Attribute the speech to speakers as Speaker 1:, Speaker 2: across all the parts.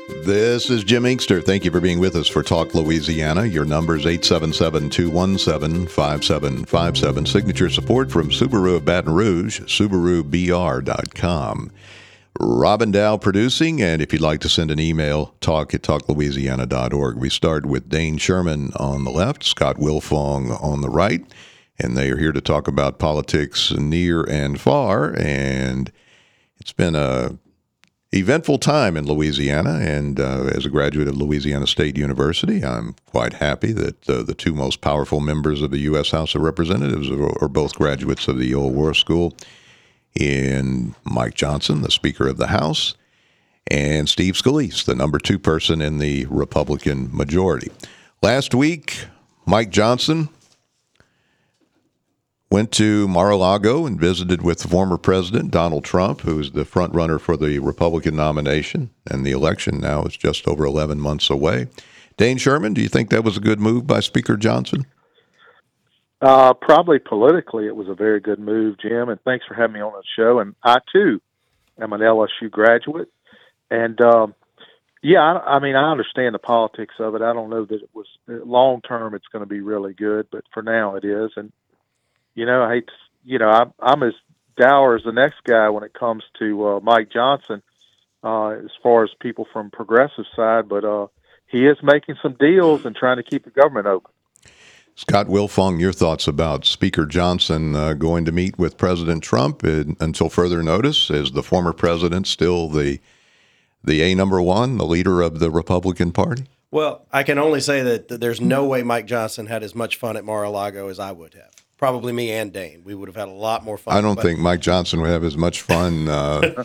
Speaker 1: This is Jim Inkster. Thank you for being with us for Talk Louisiana. Your number is 877-217-5757. Signature support from Subaru of Baton Rouge, SubaruBR.com. Robin Dow producing, and if you'd like to send an email, talk@talklouisiana.org. We start with Dane Sherman on the left, Scott Wilfong on the right, and they are here to talk about politics near and far, and it's been a eventful time in Louisiana, and as a graduate of Louisiana State University, I'm quite happy that the two most powerful members of the U.S. House of Representatives are both graduates of the Old War School, in Mike Johnson, the Speaker of the House, and Steve Scalise, the number two person in the Republican majority. Last week, Mike Johnson went to Mar-a-Lago and visited with the former president, Donald Trump, who's the front runner for the Republican nomination, and the election now is just over 11 months away. Dane Sherman, do you think that was a good move by Speaker Johnson?
Speaker 2: Probably politically, it was a very good move, Jim, and thanks for having me on the show. And I, too, am an LSU graduate. And, I understand the politics of it. I don't know that it was long-term it's going to be really good, but for now it is. And, I hate to, I'm as dour as the next guy when it comes to Mike Johnson as far as people from progressive side, but he is making some deals and trying to keep the government open.
Speaker 1: Scott Wilfong, your thoughts about Speaker Johnson going to meet with President Trump until further notice? Is the former president still the number one, the leader of the Republican Party?
Speaker 3: Well, I can only say that there's no way Mike Johnson had as much fun at Mar-a-Lago as I would have. Probably me and Dane. We would have had a lot more fun.
Speaker 1: I don't think Mike Johnson would have as much fun at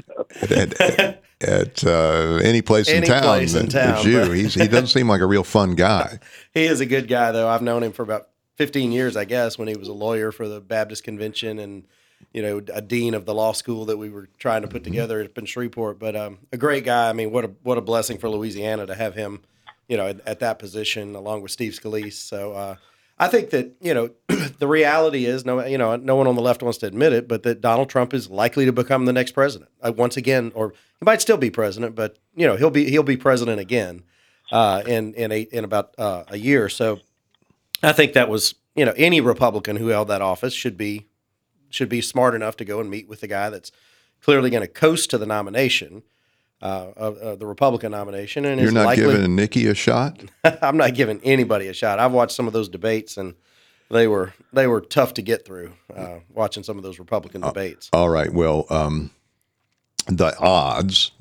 Speaker 1: any place in town as you. He doesn't seem like a real fun guy.
Speaker 3: He is a good guy, though. I've known him for about 15 years, I guess, when he was a lawyer for the Baptist Convention and, a dean of the law school that we were trying to put together up in Shreveport. But a great guy. I mean, what a blessing for Louisiana to have him, at that position along with Steve Scalise. So I think that, the reality is, no one on the left wants to admit it, but that Donald Trump is likely to become the next president once again, or he might still be president, but he'll be president again in about a year. So I think that was any Republican who held that office should be smart enough to go and meet with the guy that's clearly going to coast to the nomination. Of the Republican nomination, and
Speaker 1: you're not giving Nikki a shot.
Speaker 3: I'm not giving anybody a shot. I've watched some of those debates, and they were tough to get through. Watching some of those Republican debates.
Speaker 1: All right. Well, the odds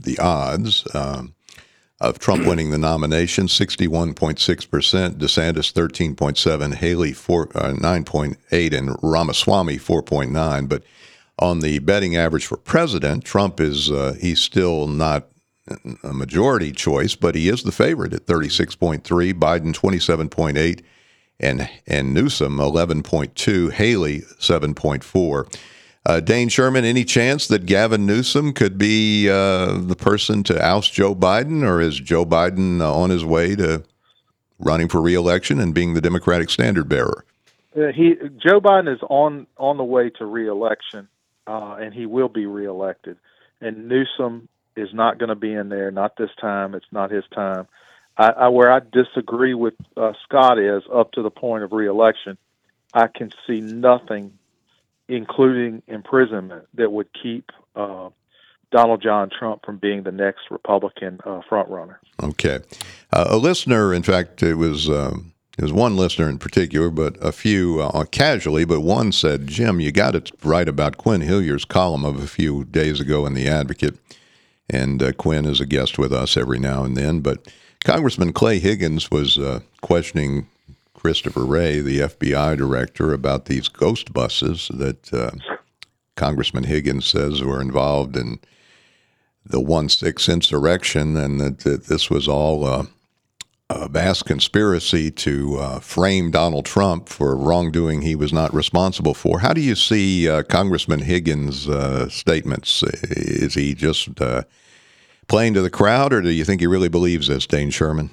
Speaker 1: of Trump winning the nomination: 61.6%, DeSantis 13.7%, Haley 9.8%, and Ramaswamy 4.9%. But on the betting average for president, Trump is he's still not a majority choice, but he is the favorite at 36.3%, Biden 27.8%, and Newsom 11.2%, Haley 7.4%. Dane Sherman, any chance that Gavin Newsom could be the person to oust Joe Biden, or is Joe Biden on his way to running for re-election and being the Democratic standard bearer?
Speaker 2: Joe Biden is on the way to re-election. And he will be reelected. And Newsom is not going to be in there. Not this time. It's not his time. Where I disagree with Scott is up to the point of reelection, I can see nothing, including imprisonment, that would keep Donald John Trump from being the next Republican frontrunner.
Speaker 1: Okay. A listener, in fact, it was one listener in particular, but a few casually, but one said, Jim, you got it right about Quinn Hillier's column of a few days ago in The Advocate. And Quinn is a guest with us every now and then. But Congressman Clay Higgins was questioning Christopher Wray, the FBI director, about these ghost buses that Congressman Higgins says were involved in the 1/6 insurrection, and that this was all a vast conspiracy to frame Donald Trump for wrongdoing he was not responsible for. How do you see Congressman Higgins' statements? Is he just playing to the crowd, or do you think he really believes this, Dane Sherman?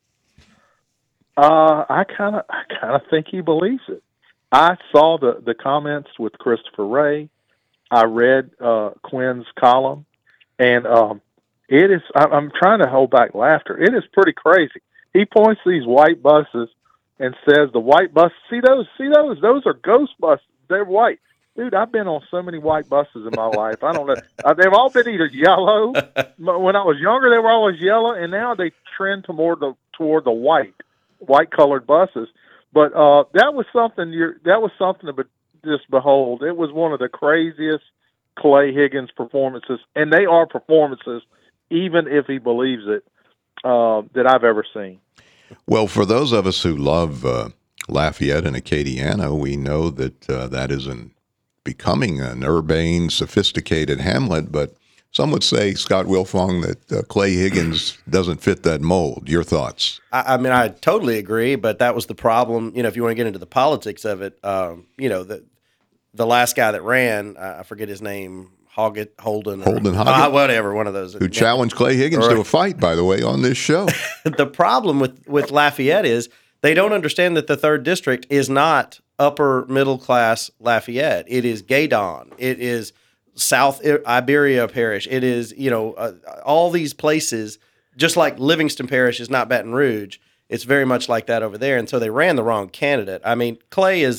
Speaker 2: I kind of think he believes it. I saw the comments with Christopher Wray. I read Quinn's column, and It is. I'm trying to hold back laughter. It is pretty crazy. He points to these white buses and says, "The white bus. See those? See those? Those are ghost buses. They're white." Dude, I've been on so many white buses in my life. I don't know. They've all been either yellow. When I was younger, they were always yellow, and now they trend toward the white colored buses. But that was something. That was something to just behold. It was one of the craziest Clay Higgins performances, and they are performances, even if he believes it, that I've ever seen.
Speaker 1: Well, for those of us who love Lafayette and Acadiana, we know that that is becoming an urbane, sophisticated hamlet, but some would say, Scott Wilfong, that Clay Higgins doesn't fit that mold. Your thoughts?
Speaker 3: I mean, I totally agree, but that was the problem. If you want to get into the politics of it, the last guy that ran, I forget his name, Holden Hoggett, whatever, one of those.
Speaker 1: Who challenged Clay Higgins to a fight, by the way, on this show.
Speaker 3: The problem with Lafayette is they don't understand that the 3rd District is not upper middle class Lafayette. It is Gaydon. It is South Iberia Parish. It is, all these places, just like Livingston Parish is not Baton Rouge. It's very much like that over there. And so they ran the wrong candidate. I mean, Clay is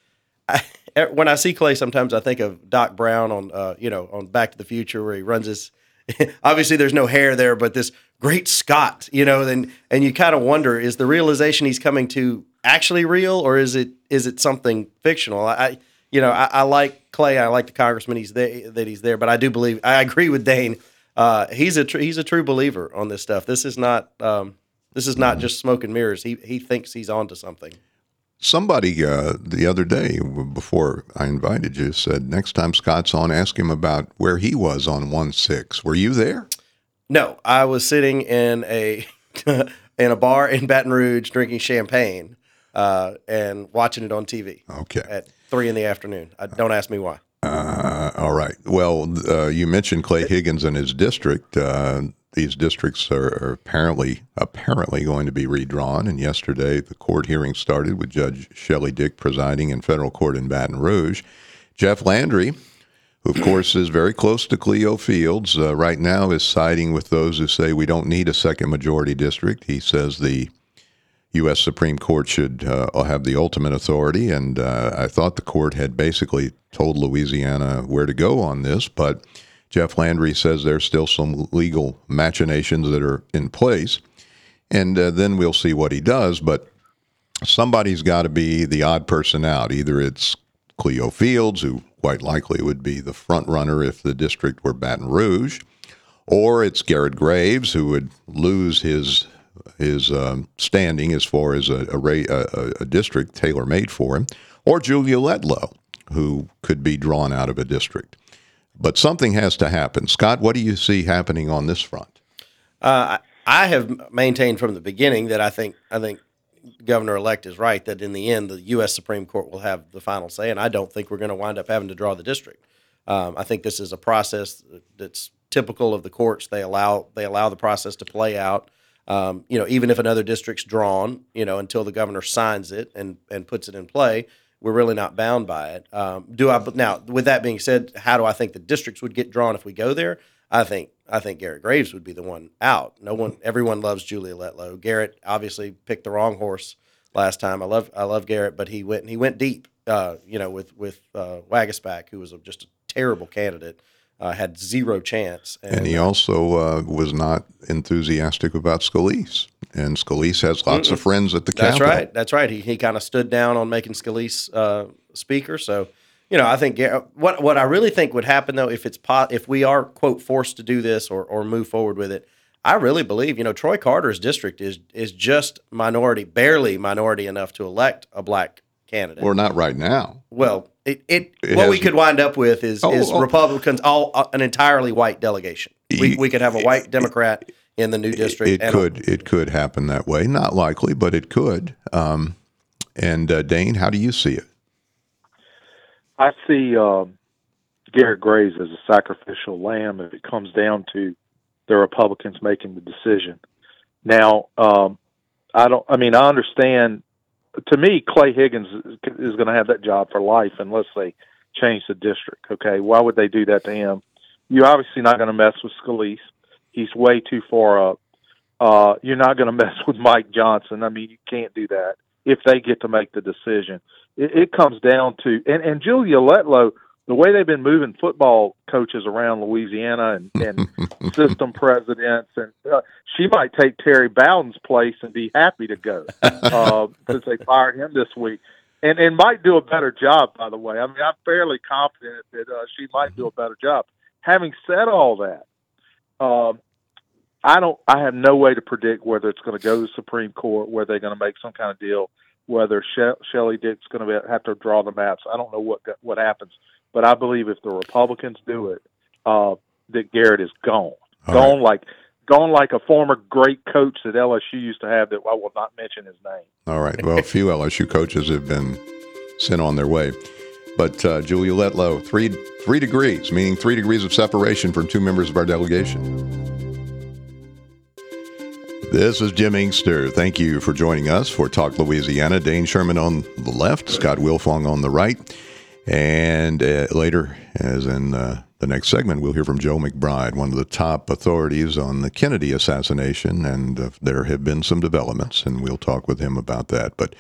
Speaker 3: when I see Clay, sometimes I think of Doc Brown on Back to the Future, where he runs his. Obviously, there's no hair there, but this great Scott, and you kind of wonder: is the realization he's coming to actually real, or is it something fictional? I like Clay. I like the congressman he's there, but I do believe I agree with Dane. He's a true believer on this stuff. This is not just smoke and mirrors. He thinks he's onto something.
Speaker 1: Somebody the other day, before I invited you, said next time Scott's on, ask him about where he was on 1-6. Were you there?
Speaker 3: No, I was sitting in a bar in Baton Rouge drinking champagne and watching it on TV.
Speaker 1: Okay.
Speaker 3: At 3 p.m. Don't ask me why.
Speaker 1: All right. Well, you mentioned Clay Higgins and his district. These districts are apparently going to be redrawn. And yesterday, the court hearing started with Judge Shelley Dick presiding in federal court in Baton Rouge. Jeff Landry, who, of course, is very close to Cleo Fields, right now is siding with those who say we don't need a second majority district. He says the U.S. Supreme Court should have the ultimate authority. And I thought the court had basically told Louisiana where to go on this, but Jeff Landry says there's still some legal machinations that are in place, and then we'll see what he does. But somebody's got to be the odd person out. Either it's Cleo Fields, who quite likely would be the front runner if the district were Baton Rouge, or it's Garrett Graves, who would lose his standing as far as a district tailor-made for him, or Julia Letlow, who could be drawn out of a district. But something has to happen. Scott, what do you see happening on this front?
Speaker 3: I have maintained from the beginning that I think Governor-elect is right, that in the end, the U.S. Supreme Court will have the final say, and I don't think we're going to wind up having to draw the district. I think this is a process that's typical of the courts. They allow the process to play out. Even if another district's drawn, until the governor signs it and puts it in play, we're really not bound by it. Now, with that being said, how do I think the districts would get drawn if we go there? I think Garrett Graves would be the one out. Everyone loves Julia Letlow. Garrett obviously picked the wrong horse last time. I love Garrett, but he went deep. With Wagaspack, who was just a terrible candidate, had zero chance.
Speaker 1: And he also was not enthusiastic about Scalise. And Scalise has lots of friends at the Capitol.
Speaker 3: That's right. He kind of stood down on making Scalise speaker. So, I think what I really think would happen, though, if we are, quote, forced to do this or move forward with it, I really believe, Troy Carter's district is just barely minority enough to elect a black candidate.
Speaker 1: Or not right now.
Speaker 3: Well, what we could wind up with is Republicans an entirely white delegation. We could have a white Democrat in the new district.
Speaker 1: It could happen that way. Not likely, but it could. And Dane, how do you see it?
Speaker 2: I see Garrett Graves as a sacrificial lamb if it comes down to the Republicans making the decision. Now, I understand. To me, Clay Higgins is going to have that job for life unless they change the district. Okay, why would they do that to him? You're obviously not going to mess with Scalise. he's way too far up. You're not going to mess with Mike Johnson. I mean, you can't do that if they get to make the decision. It comes down to and Julia Letlow, the way they've been moving football coaches around Louisiana and system presidents, and she might take Terry Bowden's place and be happy to go since they fired him this week. And might do a better job, by the way. I mean, I'm fairly confident that she might do a better job. Having said all that, I have no way to predict whether it's going to go to the Supreme Court, whether they're going to make some kind of deal, whether Shelley Dick's going to have to draw the maps. I don't know what happens, but I believe if the Republicans do it, that Garrett is gone, gone like a former great coach that LSU used to have that I will not mention his name.
Speaker 1: All right. Well, a few LSU coaches have been sent on their way. But Julia Letlow, three degrees, meaning 3 degrees of separation from 2 members of our delegation. This is Jim Inkster. Thank you for joining us for Talk Louisiana. Dane Sherman on the left, Scott Wilfong on the right. And later, as in the next segment, we'll hear from Joe McBride, one of the top authorities on the Kennedy assassination. And there have been some developments, and we'll talk with him about that. But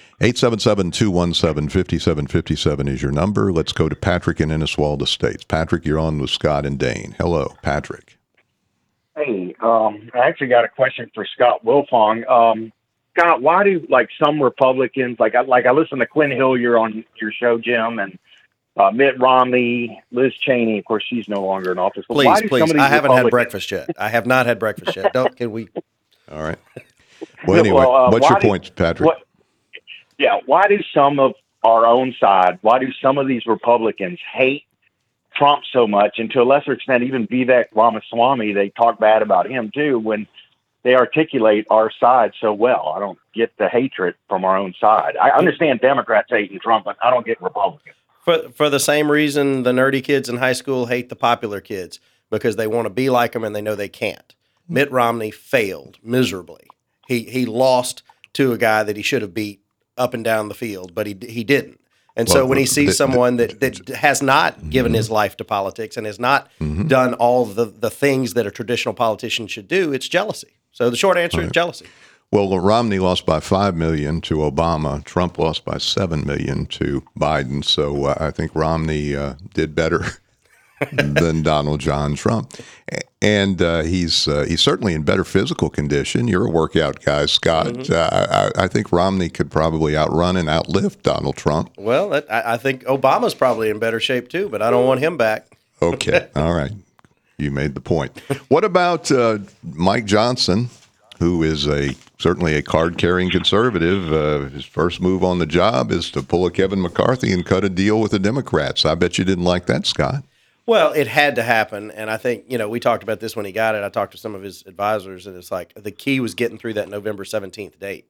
Speaker 1: 877-217-5757 is your number. Let's go to Patrick in Inniswalda Estates. Patrick, you're on with Scott and Dane. Hello, Patrick.
Speaker 4: Hey, I actually got a question for Scott Wilfong. Scott, why do some Republicans like I listen to Quinn Hillier on your show, Jim, and Mitt Romney, Liz Cheney. Of course, she's no longer in office. But
Speaker 3: Please. I haven't had breakfast yet. I have not had breakfast yet. Can we?
Speaker 1: All right. Well, anyway, what's your point, Patrick?
Speaker 4: Why do some of our own side? Why do some of these Republicans hate Trump so much, and to a lesser extent, even Vivek Ramaswamy? They talk bad about him too when they articulate our side so well. I don't get the hatred from our own side. I understand Democrats hating Trump, but I don't get Republicans.
Speaker 3: For the same reason the nerdy kids in high school hate the popular kids, because they want to be like them and they know they can't. Mitt Romney failed miserably. He lost to a guy that he should have beat up and down the field, but he didn't. And so when he sees someone that has not given his life to politics and has not done all the things that a traditional politician should do, it's jealousy. So the short answer is jealousy.
Speaker 1: Well, Romney lost by 5 million to Obama. Trump lost by 7 million to Biden. So I think Romney did better than Donald John Trump. And he's certainly in better physical condition. You're a workout guy, Scott. I think Romney could probably outrun and outlift Donald Trump.
Speaker 3: Well, I think Obama's probably in better shape too, but I don't want him back.
Speaker 1: Okay. All right. You made the point. What about Mike Johnson, who is certainly a card-carrying conservative? His first move on the job is to pull a Kevin McCarthy and cut a deal with the Democrats. I bet you didn't like that, Scott.
Speaker 3: Well, it had to happen, and I think, we talked about this when he got it. I talked to some of his advisors, and it's like the key was getting through that November 17th date.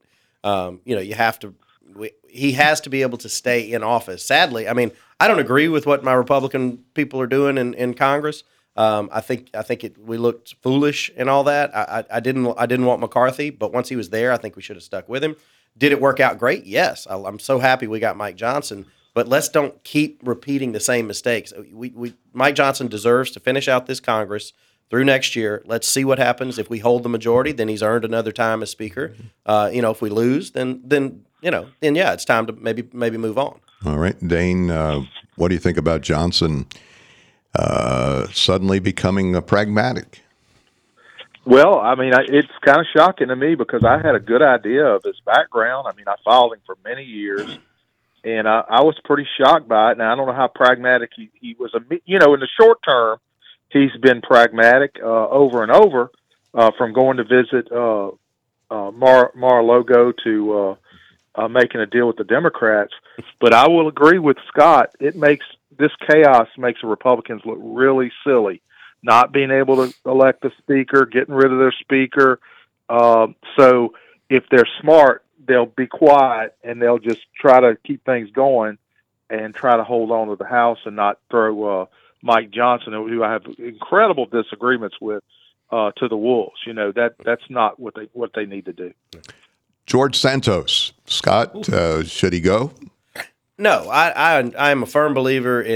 Speaker 3: He has to be able to stay in office. Sadly, I mean, I don't agree with what my Republican people are doing in Congress. I think we looked foolish and all that. I didn't want McCarthy, but once he was there, I think we should have stuck with him. Did it work out great? Yes. I'm so happy we got Mike Johnson. But let's don't keep repeating the same mistakes. Mike Johnson deserves to finish out this Congress through next year. Let's see what happens. If we hold the majority, then he's earned another time as Speaker. If we lose, then it's time to maybe move on. All
Speaker 1: right, Dane, what do you think about Johnson suddenly becoming pragmatic?
Speaker 2: Well, I mean, it's kind of shocking to me because I had a good idea of his background. I mean, I followed him for many years. And I was pretty shocked by it. Now, I don't know how pragmatic he was. In the short term, he's been pragmatic over and over, from going to visit Mar-a-Lago to making a deal with the Democrats. But I will agree with Scott. This chaos makes the Republicans look really silly, not being able to elect the speaker, getting rid of their speaker. So if they're smart, they'll be quiet and they'll just try to keep things going and try to hold on to the House and not throw Mike Johnson, who I have incredible disagreements with, to the wolves. That's not what they need to do.
Speaker 1: George Santos, Scott, should he go?
Speaker 3: No, I am a firm believer in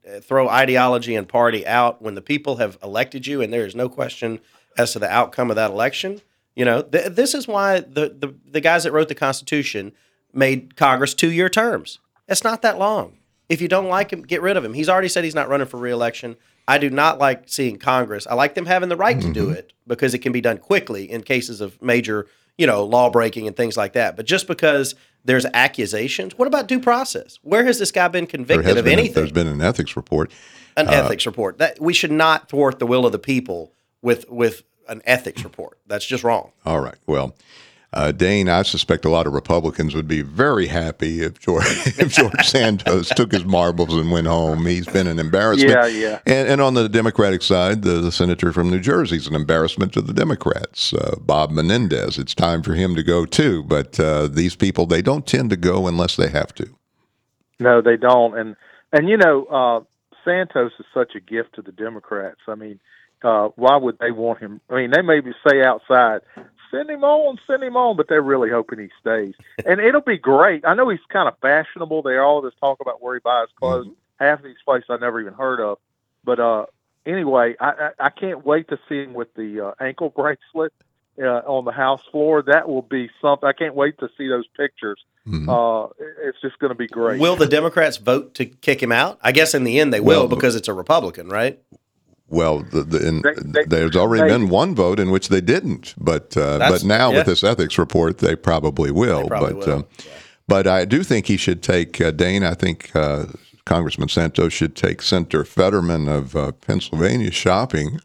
Speaker 3: throw ideology and party out when the people have elected you, and there is no question as to the outcome of that election. This is why the guys that wrote the Constitution made Congress 2-year terms. It's not that long. If you don't like him, get rid of him. He's already said he's not running for re-election. I do not like seeing Congress. I like them having the right to do it because it can be done quickly in cases of major, law breaking and things like that. But just because there's accusations, what about due process? Where has this guy been convicted of anything?
Speaker 1: There's been an ethics report.
Speaker 3: An ethics report. That we should not thwart the will of the people with an ethics report. That's just wrong.
Speaker 1: All right. Well, Dane, I suspect a lot of Republicans would be very happy if George Santos took his marbles and went home. He's been an embarrassment.
Speaker 2: Yeah.
Speaker 1: And on the Democratic side, the senator from New Jersey is an embarrassment to the Democrats. Bob Menendez, it's time for him to go too. But these people, they don't tend to go unless they have to.
Speaker 2: No, they don't. And Santos is such a gift to the Democrats. I mean, why would they want him? I mean, they maybe say outside, send him on, but they're really hoping he stays. And it'll be great. I know he's kind of fashionable. They all this talk about where he buys clothes. Half of these places I never even heard of. But anyway, I can't wait to see him with the ankle bracelet on the House floor. That will be something. I can't wait to see those pictures. It's just going to be great.
Speaker 3: Will the Democrats vote to kick him out? I guess in the end they will because it's a Republican, right?
Speaker 1: Well, there's already been one vote in which they didn't, but now with this ethics report, they probably will. But I do think he should take Dane. I think Congressman Santos should take Senator Fetterman of Pennsylvania shopping.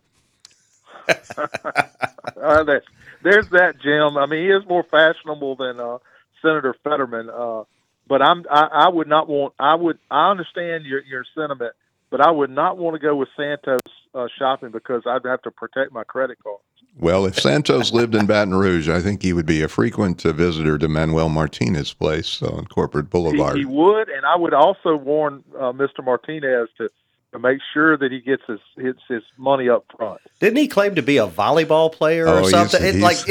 Speaker 2: There's that, Jim. I mean, he is more fashionable than Senator Fetterman. But I would not want. I understand your sentiment, but I would not want to go with Santos shopping because I'd have to protect my credit card.
Speaker 1: Well, if Santos lived in Baton Rouge, I think he would be a frequent visitor to Manuel Martinez's place on Corporate Boulevard.
Speaker 2: He would, and I would also warn Mr. Martinez to make sure that he gets his money up front.
Speaker 3: Didn't he claim to be a volleyball player or something?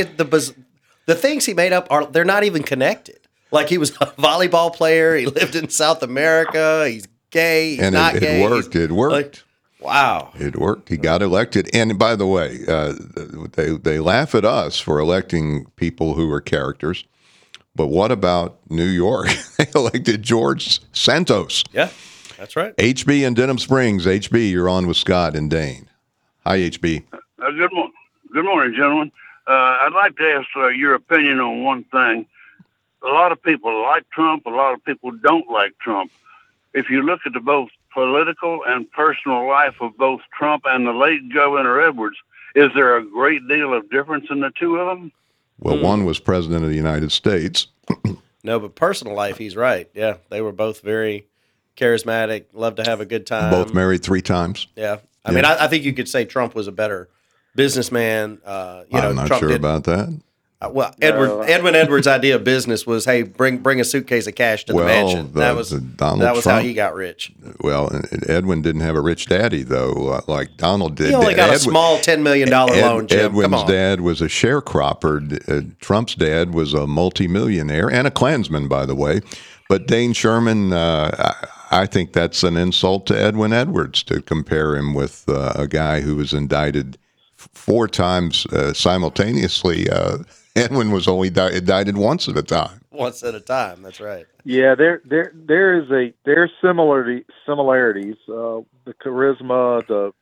Speaker 3: The things he made up they're not even connected. Like he was a volleyball player. He lived in South America. He's gay. He's not gay.
Speaker 1: It worked.
Speaker 3: Wow.
Speaker 1: It worked. He got elected. And by the way, they laugh at us for electing people who are characters. But what about New York? They elected George Santos.
Speaker 3: Yeah, that's right.
Speaker 1: HB in Denham Springs. HB, you're on with Scott and Dane. Hi, HB.
Speaker 5: Good morning, gentlemen. I'd like to ask your opinion on one thing. A lot of people like Trump. A lot of people don't like Trump. If you look at the both political and personal life of both Trump and the late Governor Edwards, is there a great deal of difference in the two of them?
Speaker 1: Well, one was president of the United States.
Speaker 3: No, but personal life, he's right. Yeah, they were both very charismatic, loved to have a good time.
Speaker 1: Both married 3 times.
Speaker 3: Yeah. I mean, I think you could say Trump was a better businessman.
Speaker 1: I'm not
Speaker 3: Trump
Speaker 1: sure about that.
Speaker 3: Edwin Edwards' idea of business was, hey, bring a suitcase of cash to the mansion. That was how he got rich.
Speaker 1: Well, Edwin didn't have a rich daddy, though, like Donald did.
Speaker 3: He only got a small $10 million loan, Jim.
Speaker 1: Edwin's dad was a sharecropper. Trump's dad was a multimillionaire and a Klansman, by the way. But Dane Sherman, I think that's an insult to Edwin Edwards to compare him with a guy who was indicted 4 times simultaneously. Edwin was only indicted once at a time.
Speaker 3: Once at a time, that's right.
Speaker 2: Yeah, there's similarities. The charisma,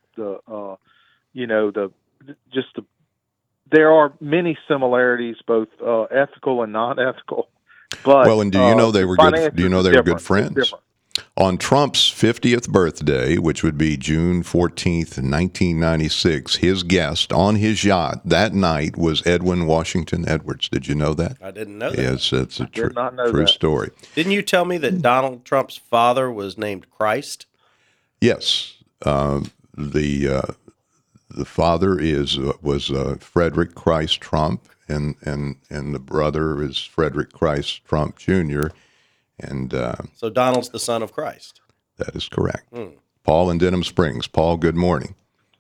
Speaker 2: there are many similarities, both ethical and non-ethical. But
Speaker 1: and do you know they were good? Do you know they were good friends?
Speaker 2: Different.
Speaker 1: On Trump's 50th birthday, which would be June 14th, 1996, his guest on his yacht that night was Edwin Washington Edwards. Did you know that?
Speaker 3: I didn't know that.
Speaker 1: Yes, it's a true story.
Speaker 3: Didn't you tell me that Donald Trump's father was named Christ?
Speaker 1: Yes. The father was Frederick Christ Trump, and the brother is Frederick Christ Trump Jr., And
Speaker 3: so Donald's the son of Christ.
Speaker 1: That is correct. Paul in Denham Springs. Paul, good morning.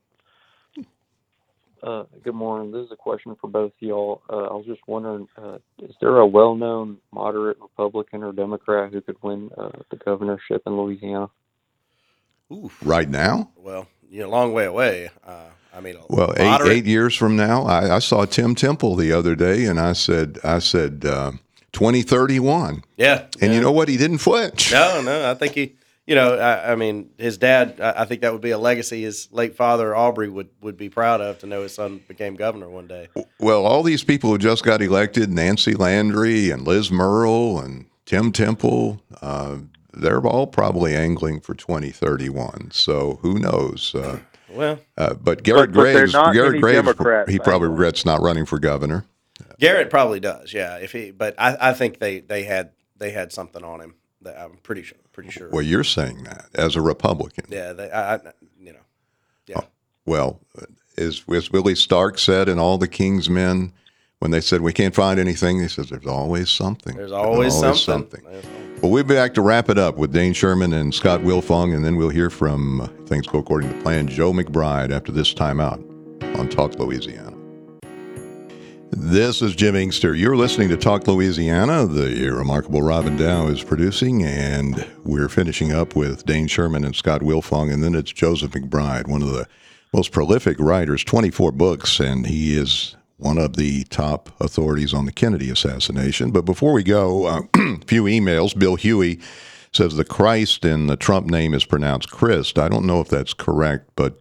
Speaker 6: Good morning. This is a question for both of y'all. I was just wondering, is there a well-known moderate Republican or Democrat who could win the governorship in Louisiana?
Speaker 1: right now?
Speaker 3: Well, a long way away.
Speaker 1: Well, eight years from now, I saw Tim Temple the other day, and I said 2031.
Speaker 3: Yeah.
Speaker 1: And you know what? He didn't flinch.
Speaker 3: No, I think he, his dad, I think that would be a legacy his late father, Aubrey, would be proud of, to know his son became governor one day.
Speaker 1: Well, all these people who just got elected, Nancy Landry and Liz Murrill and Tim Temple, they're all probably angling for 2031. So who knows? But Garrett Graves,
Speaker 2: Democrats,
Speaker 1: he probably regrets not running for governor.
Speaker 3: Garrett probably does, yeah. But I think they had something on him that I'm pretty sure.
Speaker 1: Well, you're saying that as a Republican.
Speaker 3: Yeah, yeah.
Speaker 1: Well, as Willie Stark said in All the King's Men, when they said we can't find anything, he says there's always something.
Speaker 3: There's always something.
Speaker 1: Well, we'll be back to wrap it up with Dane Sherman and Scott Wilfong, and then we'll hear from, things go according to plan, Joe McBride after this timeout on Talk Louisiana. This is Jim Inkster. You're listening to Talk Louisiana. The remarkable Robin Dow is producing, and we're finishing up with Dane Sherman and Scott Wilfong, and then it's Joseph McBride, one of the most prolific writers, 24 books, and he is one of the top authorities on the Kennedy assassination. But before we go, a few emails. Bill Huey says the Christ in the Trump name is pronounced Christ. I don't know if that's correct, but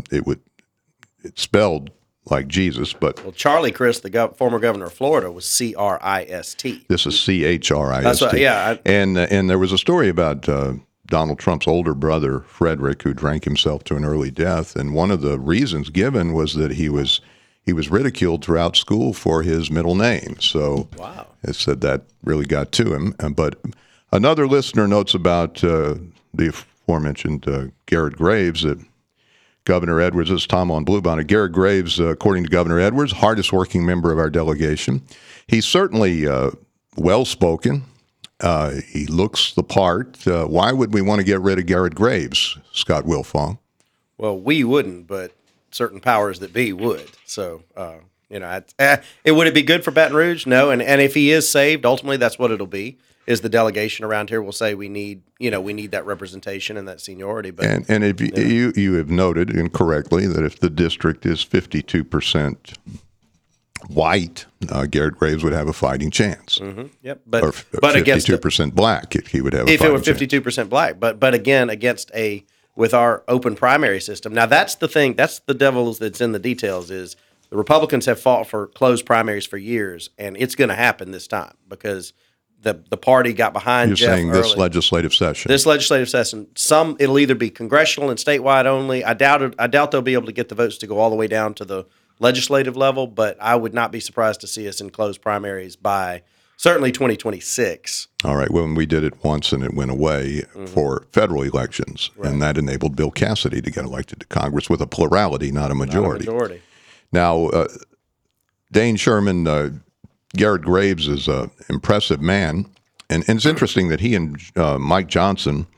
Speaker 1: it's spelled like Jesus. But
Speaker 3: Charlie Crist, the former governor of Florida, was Christ.
Speaker 1: This is Christ.
Speaker 3: That's right, yeah.
Speaker 1: And there was a story about Donald Trump's older brother, Frederick, who drank himself to an early death. And one of the reasons given was that he was ridiculed throughout school for his middle name. So it said that really got to him. But another listener notes about the aforementioned Garrett Graves, that Governor Edwards, this is Tom on Bluebonnet. Garrett Graves, according to Governor Edwards, hardest working member of our delegation. He's certainly well-spoken. He looks the part. Why would we want to get rid of Garrett Graves, Scott Wilfong?
Speaker 3: Well, we wouldn't, but certain powers that be would. So, would it be good for Baton Rouge? No. And if he is saved, ultimately that's what it'll be, is the delegation around here will say we need that representation and that seniority. But
Speaker 1: and if you have noted incorrectly that if the district is 52% white, Garrett Graves would have a fighting chance.
Speaker 3: Mm-hmm. Yep.
Speaker 1: But 52% black, he would have a fighting chance.
Speaker 3: If it were 52% black. But again, with our open primary system. Now, that's the thing. That's the devil that's in the details. Is the Republicans have fought for closed primaries for years, and it's going to happen this time because the party got behind Jeff early.
Speaker 1: You're saying this legislative session?
Speaker 3: This legislative session. It'll either be congressional and statewide only. I doubt they'll be able to get the votes to go all the way down to the legislative level, but I would not be surprised to see us in closed primaries by certainly 2026.
Speaker 1: All right. Well, we did it once and it went away for federal elections, and that enabled Bill Cassidy to get elected to Congress with a plurality, not a majority. Now, Dane Sherman, Garrett Graves is an impressive man, and it's interesting that he and Mike Johnson,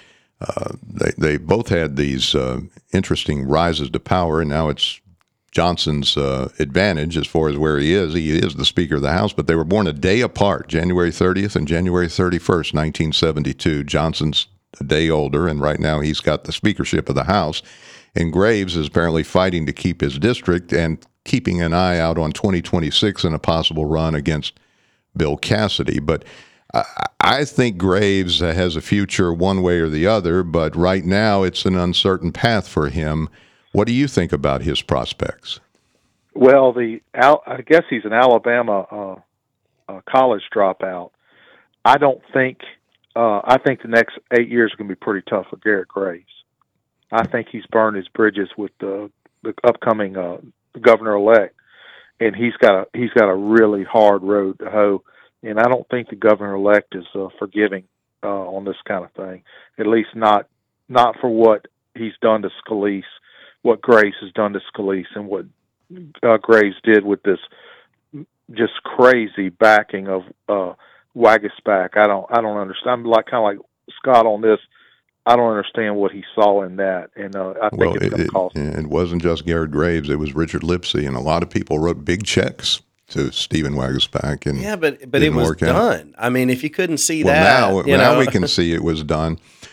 Speaker 1: they both had these interesting rises to power, and now it's Johnson's advantage as far as where he is. He is the Speaker of the House, but they were born a day apart, January 30th and January 31st, 1972. Johnson's a day older, and right now he's got the speakership of the House. And Graves is apparently fighting to keep his district and keeping an eye out on 2026 and a possible run against Bill Cassidy. But I think Graves has a future one way or the other, but right now it's an uncertain path for him. What do you think about his prospects?
Speaker 2: Well, I guess he's an Alabama college dropout. I think the next 8 years are going to be pretty tough for Garrett Graves. I think he's burned his bridges with the upcoming governor-elect, and he's got a really hard road to hoe. And I don't think the governor-elect is forgiving on this kind of thing. At least not for what he's done to Scalise. What Graves has done to Scalise and what Graves did with this just crazy backing of Waguespack. I don't understand. I'm kind of like Scott on this. I don't understand what he saw in that, and I think it's going to cost him.
Speaker 1: It wasn't just Garrett Graves; it was Richard Lipsey, and a lot of people wrote big checks to Stephen Waguespack. And
Speaker 3: but it was done. I mean, if you couldn't see
Speaker 1: now we can see it was done.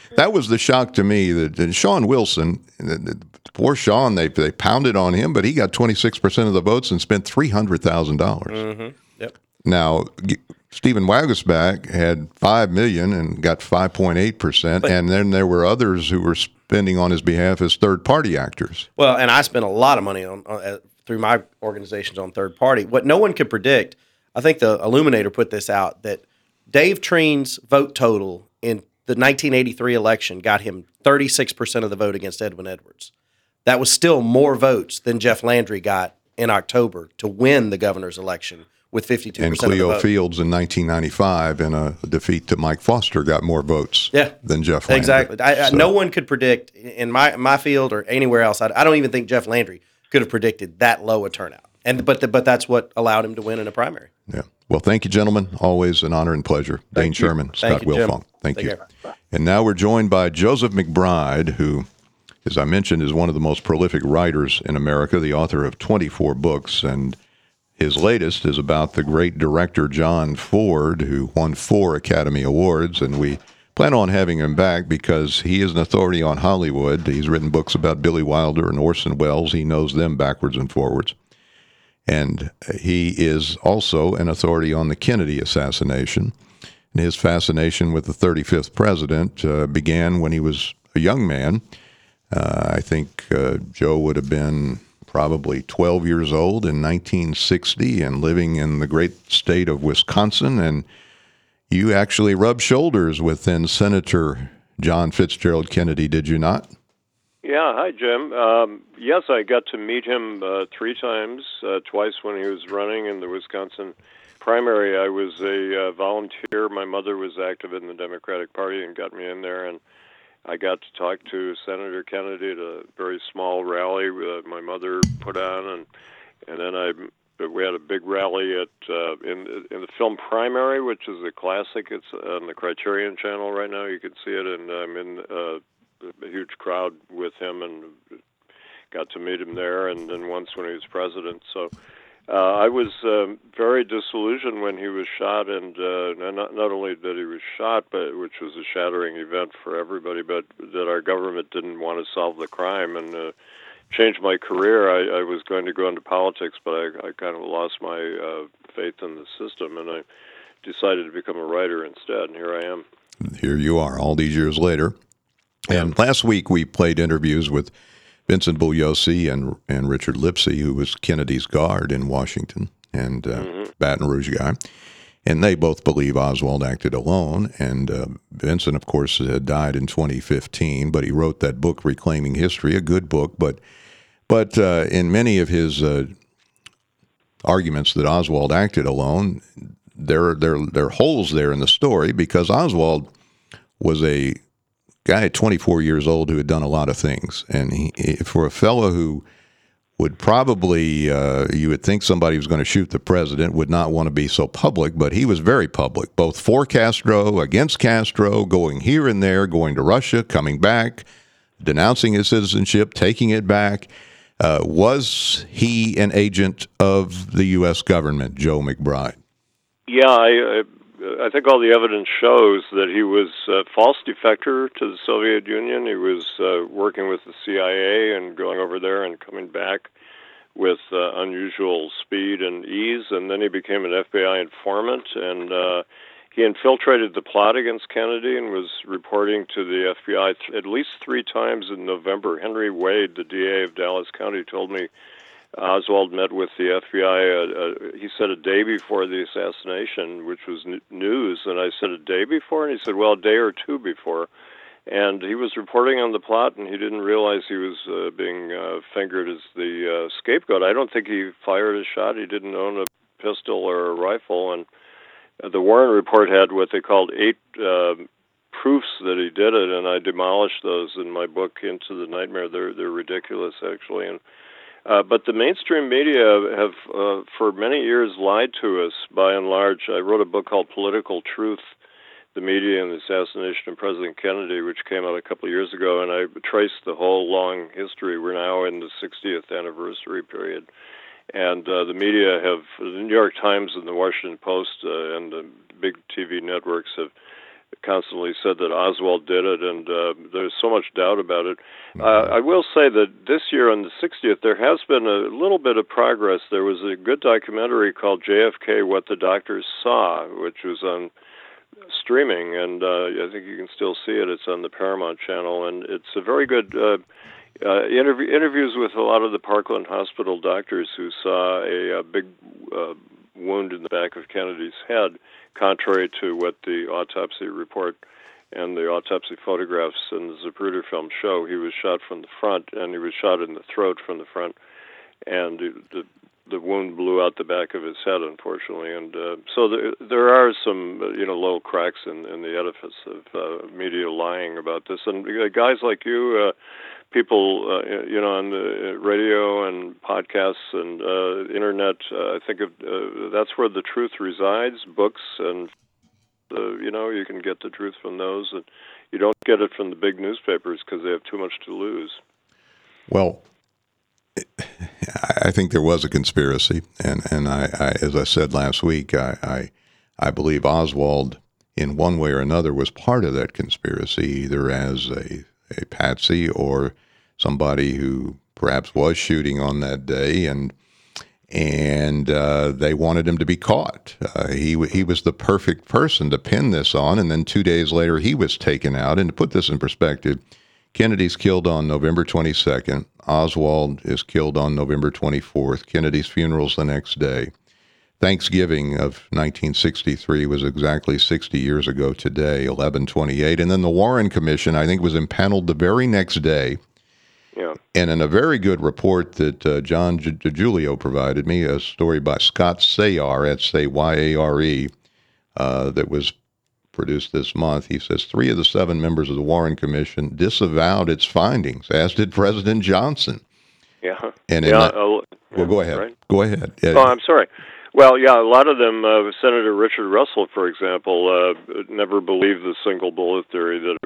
Speaker 1: that was the shock to me that Sean Wilson, poor Sean, they pounded on him, but he got 26% of the votes and spent $300,000.
Speaker 3: Yep.
Speaker 1: Now, Stephen Wagesback had $5 million and got 5.8%, and then there were others who were spending on his behalf as third-party actors.
Speaker 3: Well, and I spent a lot of money on through my organizations on third party. What no one could predict, I think the Illuminator put this out, that Dave Treen's vote total in the 1983 election got him 36% of the vote against Edwin Edwards. That was still more votes than Jeff Landry got in October to win the governor's election with 52% of the
Speaker 1: And Cleo
Speaker 3: vote.
Speaker 1: Fields in 1995 in a defeat to Mike Foster got more votes than Jeff Landry.
Speaker 3: Exactly. No one could predict in my field or anywhere else. I don't even think Jeff Landry could have predicted that low a turnout. But that's what allowed him to win in a primary.
Speaker 1: Yeah. Well, thank you, gentlemen. Always an honor and pleasure. Dane Sherman, Scott Wilfong. Thank you. And now we're joined by Joseph McBride, who, as I mentioned, is one of the most prolific writers in America, the author of 24 books. And his latest is about the great director John Ford, who won 4 Academy Awards. And we plan on having him back because he is an authority on Hollywood. He's written books about Billy Wilder and Orson Welles. He knows them backwards and forwards. And he is also an authority on the Kennedy assassination. And his fascination with the 35th president began when he was a young man. I think Joe would have been probably 12 years old in 1960 and living in the great state of Wisconsin. And you actually rubbed shoulders with then Senator John Fitzgerald Kennedy, did you not?
Speaker 7: Yeah, hi, Jim. Yes, I got to meet him 3 times, twice when he was running in the Wisconsin primary. I was a volunteer. My mother was active in the Democratic Party and got me in there, and I got to talk to Senator Kennedy at a very small rally my mother put on, and then we had a big rally in the film Primary, which is a classic. It's on the Criterion Channel right now. You can see it, and I'm in a huge crowd with him and got to meet him there, and then once when he was president. So I was very disillusioned when he was shot, and not only that he was shot, but which was a shattering event for everybody, but that our government didn't want to solve the crime and changed my career. I was going to go into politics, but I kind of lost my faith in the system, and I decided to become a writer instead, and here I am.
Speaker 1: Here you are, all these years later. And last week we played interviews with Vincent Bugliosi and Richard Lipsey, who was Kennedy's guard in Washington and Baton Rouge guy. And they both believe Oswald acted alone. And Vincent, of course, had died in 2015, but he wrote that book, Reclaiming History, a good book. But in many of his arguments that Oswald acted alone, there are holes there in the story because Oswald was a guy at 24 years old who had done a lot of things. And he, for a fellow who would probably, you would think somebody who was going to shoot the president would not want to be so public, but he was very public, both for Castro, against Castro, going here and there, going to Russia, coming back, denouncing his citizenship, taking it back. Was he an agent of the U.S. government, Joe McBride?
Speaker 7: Yeah, I think all the evidence shows that he was a false defector to the Soviet Union. He was working with the CIA and going over there and coming back with unusual speed and ease, and then he became an FBI informant, and he infiltrated the plot against Kennedy and was reporting to the FBI at least 3 times in November. Henry Wade, the DA of Dallas County, told me Oswald met with the FBI, he said a day before the assassination, which was news, and I said a day before, and he said, well, a day or 2 before. And he was reporting on the plot, and he didn't realize he was being fingered as the scapegoat. I don't think he fired a shot. He didn't own a pistol or a rifle, and the Warren Report had what they called 8 proofs that he did it, and I demolished those in my book, Into the Nightmare. They're ridiculous, actually, and but the mainstream media have, for many years, lied to us, by and large. I wrote a book called Political Truth, The Media and the Assassination of President Kennedy, which came out a couple of years ago, and I traced the whole long history. We're now in the 60th anniversary period. And the media have, the New York Times and the Washington Post and the big TV networks have constantly said that Oswald did it, and there's so much doubt about it. I will say that this year on the 60th, there has been a little bit of progress. There was a good documentary called JFK, What the Doctors Saw, which was on streaming, and I think you can still see it. It's on the Paramount Channel, and it's a very good interviews with a lot of the Parkland Hospital doctors who saw a big wound in the back of Kennedy's head, contrary to what the autopsy report and the autopsy photographs and the Zapruder film show. He was shot from the front, and he was shot in the throat from the front, and the wound blew out the back of his head, unfortunately. And so there are some little cracks in the edifice of media lying about this. And guys like you, people on the radio and podcasts and internet, I think that's where the truth resides. Books and you can get the truth from those, and you don't get it from the big newspapers because they have too much to lose.
Speaker 1: Well, I think there was a conspiracy, and I as I said last week, I believe Oswald, in one way or another, was part of that conspiracy, either as a patsy or somebody who perhaps was shooting on that day, and they wanted him to be caught. He was the perfect person to pin this on, and then 2 days later he was taken out. And to put this in perspective, Kennedy's killed on November 22nd. Oswald is killed on November 24th. Kennedy's funeral's the next day. Thanksgiving of 1963 was exactly 60 years ago today, 11/28. And then the Warren Commission, I think, was impaneled the very next day.
Speaker 7: Yeah.
Speaker 1: And in a very good report that John DiGiulio provided me, a story by Scott Sayare, S-A-Y-A-R-E, that was produced this month, he says 3 of the 7 members of the Warren Commission disavowed its findings, as did President Johnson.
Speaker 7: Yeah.
Speaker 1: And
Speaker 7: well,
Speaker 1: go ahead.
Speaker 7: Right?
Speaker 1: Go ahead.
Speaker 7: Oh, I'm sorry. Well, yeah, a lot of them, Senator Richard Russell, for example, never believed the single bullet theory that,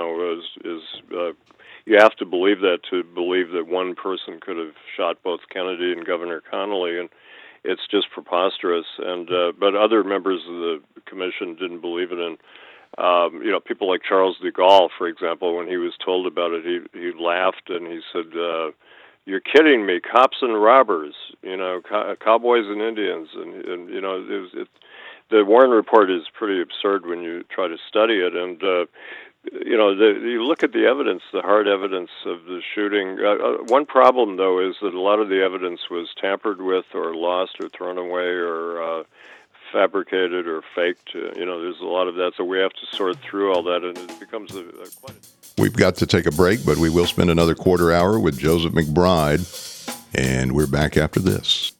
Speaker 7: you have to believe that to believe that one person could have shot both Kennedy and Governor Connally, and it's just preposterous. And but other members of the commission didn't believe it. And people like Charles de Gaulle, for example, when he was told about it, he laughed and he said, "You're kidding me! Cops and robbers, cowboys and Indians." And the Warren Report is pretty absurd when you try to study it. And you look at the evidence, the hard evidence of the shooting. One problem, though, is that a lot of the evidence was tampered with or lost or thrown away or fabricated or faked. There's a lot of that, so we have to sort through all that, and it becomes quite a...
Speaker 1: We've got to take a break, but we will spend another quarter hour with Joseph McBride, and we're back after this.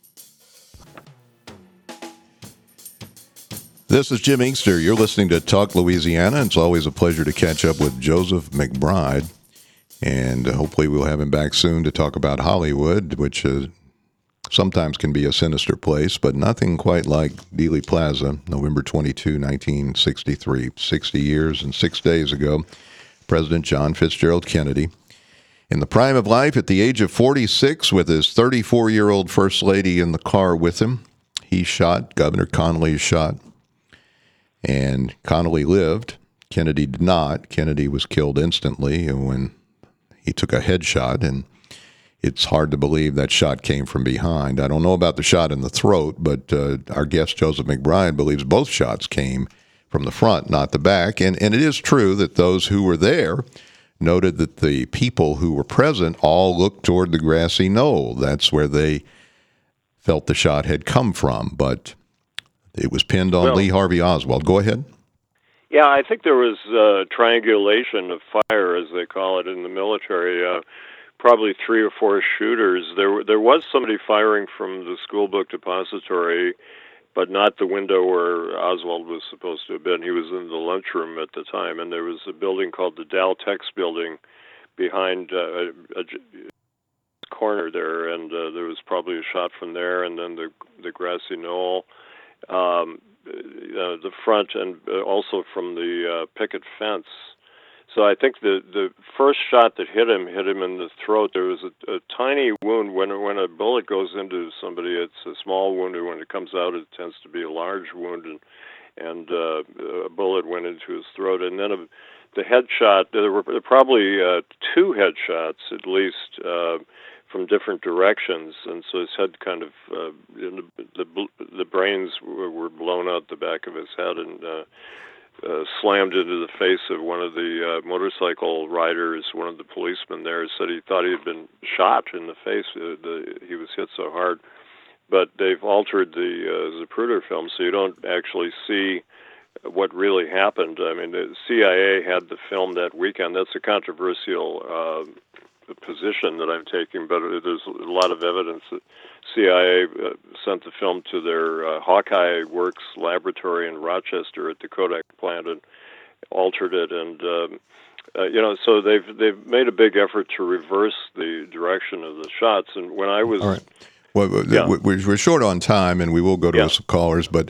Speaker 1: This is Jim Inkster. You're listening to Talk Louisiana. It's always a pleasure to catch up with Joseph McBride, and hopefully we'll have him back soon to talk about Hollywood, which sometimes can be a sinister place, but nothing quite like Dealey Plaza, November 22, 1963, 60 years and 6 days ago. President John Fitzgerald Kennedy, in the prime of life at the age of 46, with his 34-year-old First Lady in the car with him. He shot, Governor Connally shot, and Connally lived. Kennedy did not. Kennedy was killed instantly when he took a headshot, and it's hard to believe that shot came from behind. I don't know about the shot in the throat, but our guest, Joseph McBride, believes both shots came from the front, not the back. And it is true that those who were there noted that the people who were present all looked toward the grassy knoll. That's where they felt the shot had come from. But it was pinned on Lee Harvey Oswald. Go ahead.
Speaker 7: Yeah, I think there was triangulation of fire, as they call it in the military. Probably 3 or 4 shooters. There was somebody firing from the school book depository, but not the window where Oswald was supposed to have been. He was in the lunchroom at the time, and there was a building called the Daltex building behind a corner there, and there was probably a shot from there, and then the grassy knoll, the front, and also from the picket fence. So I think the first shot that hit him in the throat. There was a tiny wound. When a bullet goes into somebody, it's a small wound, and when it comes out, it tends to be a large wound. And and a bullet went into his throat. And then the headshot, there were probably 2 headshots at least from different directions, and so his head kind of, the brains were blown out the back of his head and slammed into the face of one of the motorcycle riders. One of the policemen there said he thought he had been shot in the face. He was hit so hard. But they've altered the Zapruder film, so you don't actually see what really happened. I mean, the CIA had the film that weekend. That's a controversial position that I'm taking, but there's a lot of evidence that CIA sent the film to their Hawkeye Works laboratory in Rochester at the Kodak plant and altered it, and so they've made a big effort to reverse the direction of the shots. And when I was
Speaker 1: all right. Well, we're short on time, and we will go to some callers, but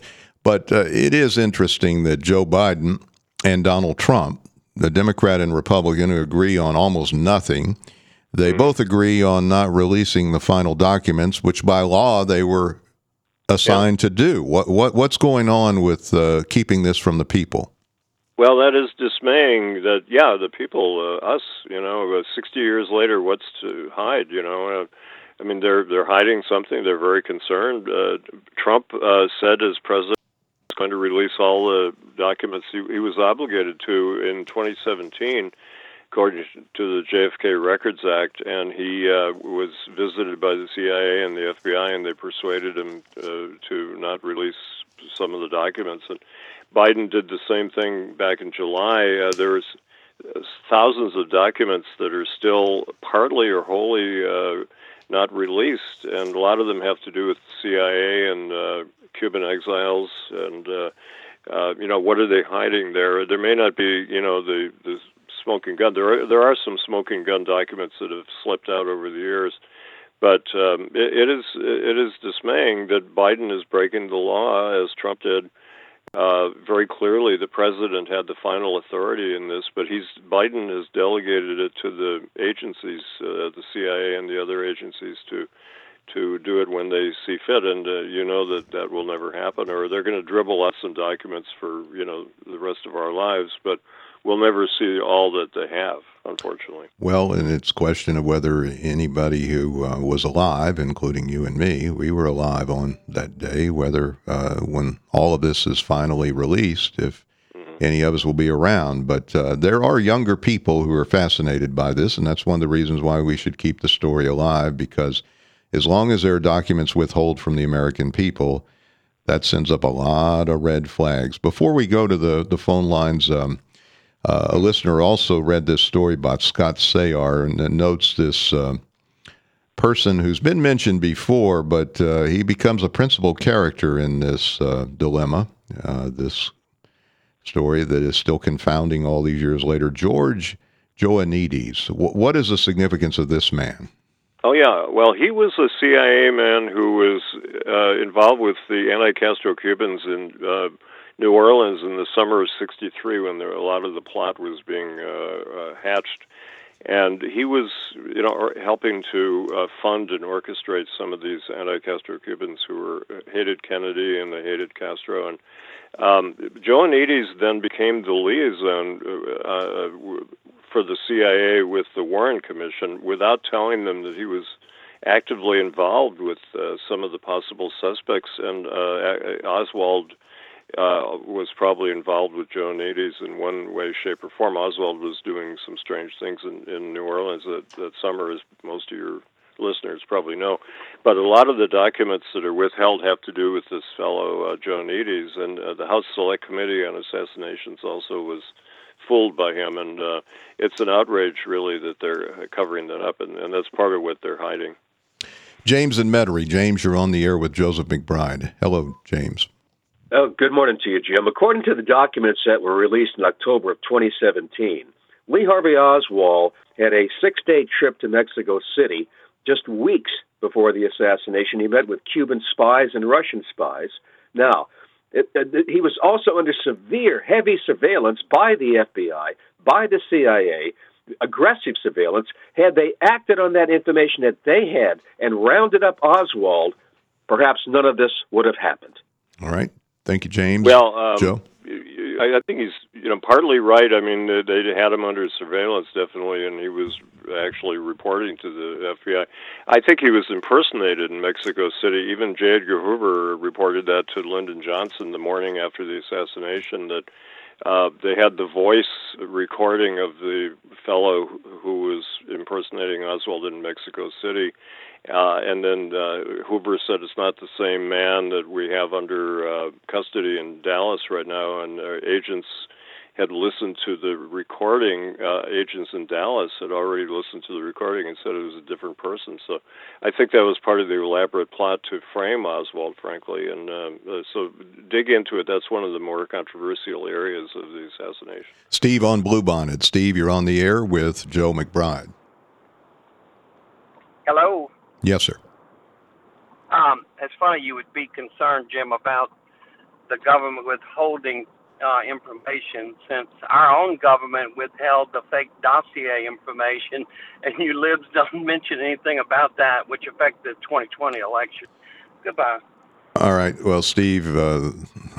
Speaker 1: it is interesting that Joe Biden and Donald Trump, the Democrat and Republican, who agree on almost nothing, they both agree on not releasing the final documents, which by law they were assigned to do. What's going on with keeping this from the people?
Speaker 7: Well, that is dismaying. That the people, us, 60 years later, what's to hide? I mean, they're hiding something. They're very concerned. Trump said as president he was going to release all the documents he was obligated to in 2017, according to the JFK Records Act, and he was visited by the CIA and the FBI, and they persuaded him to not release some of the documents. And Biden did the same thing back in July. There's thousands of documents that are still partly or wholly not released, and a lot of them have to do with CIA and Cuban exiles, and what are they hiding there? There may not be, the smoking gun. There are some smoking gun documents that have slipped out over the years, but it is dismaying that Biden is breaking the law as Trump did. Very clearly, the president had the final authority in this, but Biden has delegated it to the agencies, the CIA and the other agencies, to do it when they see fit, and that will never happen, or they're going to dribble us some documents for the rest of our lives, but we'll never see all that they have, unfortunately.
Speaker 1: Well, and it's a question of whether anybody who was alive, including you and me, we were alive on that day, whether when all of this is finally released, if any of us will be around. But there are younger people who are fascinated by this, and that's one of the reasons why we should keep the story alive, because as long as there are documents withheld from the American people, that sends up a lot of red flags. Before we go to the phone lines, a listener also read this story about Scott Sayar and notes this person who's been mentioned before, but he becomes a principal character in this dilemma, this story that is still confounding all these years later. George Ioannidis. What is the significance of this man?
Speaker 7: Oh, yeah. Well, he was a CIA man who was involved with the anti-Castro Cubans in New Orleans in the summer of '63, when a lot of the plot was being hatched, and he was, helping to fund and orchestrate some of these anti-Castro Cubans who hated Kennedy and they hated Castro. And Ioannidis then became the liaison for the CIA with the Warren Commission, without telling them that he was actively involved with some of the possible suspects, and Oswald was probably involved with Ioannidis in one way, shape, or form. Oswald was doing some strange things in New Orleans that summer, as most of your listeners probably know. But a lot of the documents that are withheld have to do with this fellow Ioannidis, and the House Select Committee on Assassinations also was fooled by him, and it's an outrage, really, that they're covering that up, and that's part of what they're hiding.
Speaker 1: James in Metairie. James, you're on the air with Joseph McBride. Hello, James.
Speaker 8: Oh, good morning to you, Jim. According to the documents that were released in October of 2017, Lee Harvey Oswald had a 6-day trip to Mexico City just weeks before the assassination. He met with Cuban spies and Russian spies. Now, he was also under severe, heavy surveillance by the FBI, by the CIA, aggressive surveillance. Had they acted on that information that they had and rounded up Oswald, perhaps none of this would have happened.
Speaker 1: All right. Thank you, James.
Speaker 7: Well,
Speaker 1: Joe?
Speaker 7: I think he's partly right. I mean, they had him under surveillance, definitely, and he was actually reporting to the FBI. I think he was impersonated in Mexico City. Even J. Edgar Hoover reported that to Lyndon Johnson the morning after the assassination, that they had the voice recording of the fellow who was impersonating Oswald in Mexico City. And then Hoover said it's not the same man that we have under custody in Dallas right now. And agents had listened to the recording. Agents in Dallas had already listened to the recording and said it was a different person. So I think that was part of the elaborate plot to frame Oswald, frankly. And so dig into it. That's one of the more controversial areas of the assassination.
Speaker 1: Steve on Bluebonnet. Steve, you're on the air with Joe McBride.
Speaker 9: Hello.
Speaker 1: Yes, sir.
Speaker 9: It's funny you would be concerned, Jim, about the government withholding information, since our own government withheld the fake dossier information, and you libs don't mention anything about that, which affected the 2020 election. Goodbye.
Speaker 1: All right. Well, Steve,
Speaker 7: Well,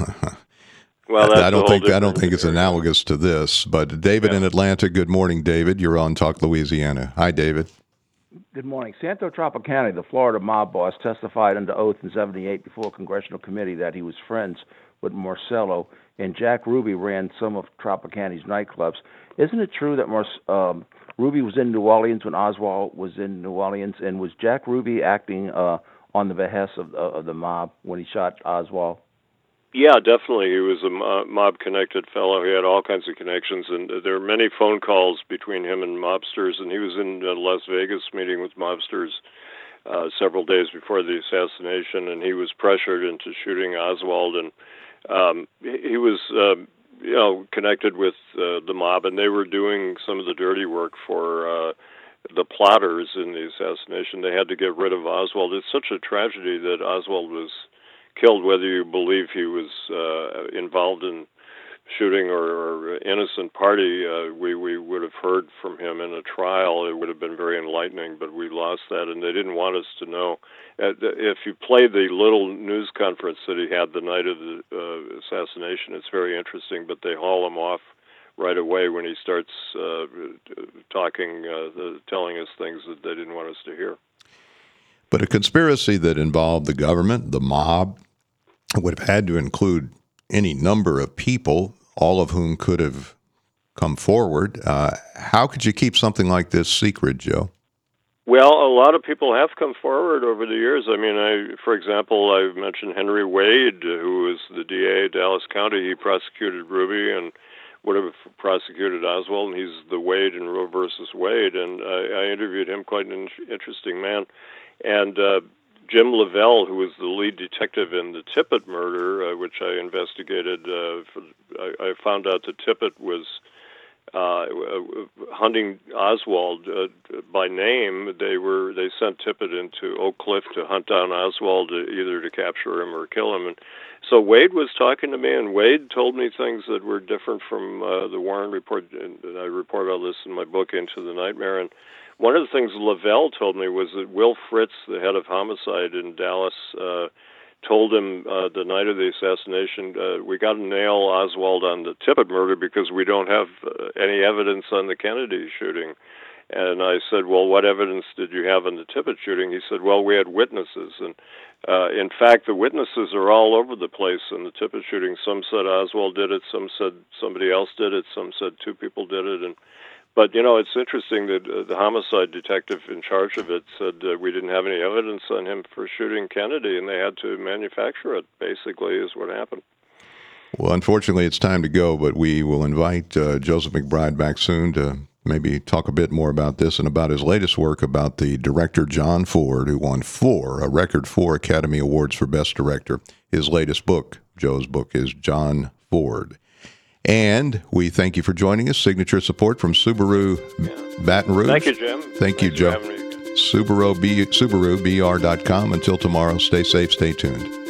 Speaker 1: I don't think it's analogous to this. But David in Atlanta. Good morning, David. You're on Talk Louisiana. Hi, David.
Speaker 10: Good morning. Santo Tropicani, the Florida mob boss, testified under oath in '78 before a congressional committee that he was friends with Marcello, and Jack Ruby ran some of Tropicani's nightclubs. Isn't it true that Ruby was in New Orleans when Oswald was in New Orleans, and was Jack Ruby acting on the behest of the mob when he shot Oswald?
Speaker 7: Yeah, definitely. He was a mob-connected fellow. He had all kinds of connections, and there were many phone calls between him and mobsters, and he was in Las Vegas meeting with mobsters several days before the assassination, and he was pressured into shooting Oswald, and he was connected with the mob, and they were doing some of the dirty work for the plotters in the assassination. They had to get rid of Oswald. It's such a tragedy that Oswald was killed, whether you believe he was involved in shooting or innocent party. We would have heard from him in a trial. It would have been very enlightening, but we lost that, and they didn't want us to know. If you play the little news conference that he had the night of the assassination, it's very interesting, but they haul him off right away when he starts telling us things that they didn't want us to hear.
Speaker 1: But a conspiracy that involved the government, the mob, would have had to include any number of people, all of whom could have come forward. How could you keep something like this secret, Joe?
Speaker 7: Well, a lot of people have come forward over the years. I mean, for example, I've mentioned Henry Wade, who was the DA of Dallas County. He prosecuted Ruby and would have prosecuted Oswald, and he's the Wade in Roe versus Wade. And I interviewed him, quite an interesting man. And Jim Lavelle, who was the lead detective in the Tippit murder, which I investigated, I found out that Tippit was hunting Oswald by name. They sent Tippit into Oak Cliff to hunt down Oswald, either to capture him or kill him. And so Wade was talking to me, and Wade told me things that were different from the Warren report. And I report all this in my book, Into the Nightmare. And one of the things Lavelle told me was that Will Fritz, the head of homicide in Dallas, told him the night of the assassination, we got to nail Oswald on the Tippit murder because we don't have any evidence on the Kennedy shooting. And I said, well, what evidence did you have on the Tippit shooting? He said, well, we had witnesses. And in fact, the witnesses are all over the place in the Tippit shooting. Some said Oswald did it, some said somebody else did it, some said two people did it. But, it's interesting that the homicide detective in charge of it said we didn't have any evidence on him for shooting Kennedy, and they had to manufacture it, basically, is what happened.
Speaker 1: Well, unfortunately, it's time to go, but we will invite Joseph McBride back soon to maybe talk a bit more about this and about his latest work about the director John Ford, who won a record 4 Academy Awards for Best Director. His latest book, Joe's book, is John Ford. And we thank you for joining us. Signature support from Subaru Baton Rouge.
Speaker 7: Thank you, Jim.
Speaker 1: Thank you, Joe. SubaruBR.com. Until tomorrow, stay safe, stay tuned.